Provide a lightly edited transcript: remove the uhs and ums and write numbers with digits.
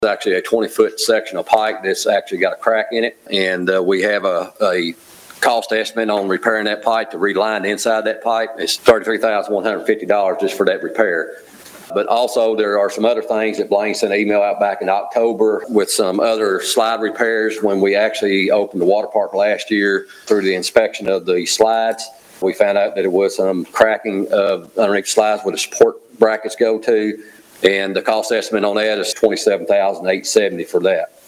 It's actually a 20-foot section of pipe that's actually got a crack in it, and we have a cost estimate on repairing that pipe to reline the inside that pipe. It's $33,150 just for that repair. But also there are some other things that Blaine sent an email out back in October with some other slide repairs. When we actually opened the water park last year through the inspection of the slides, we found out that it was some cracking of underneath slides where the support brackets go to, and the cost estimate on that is $27,870 for that.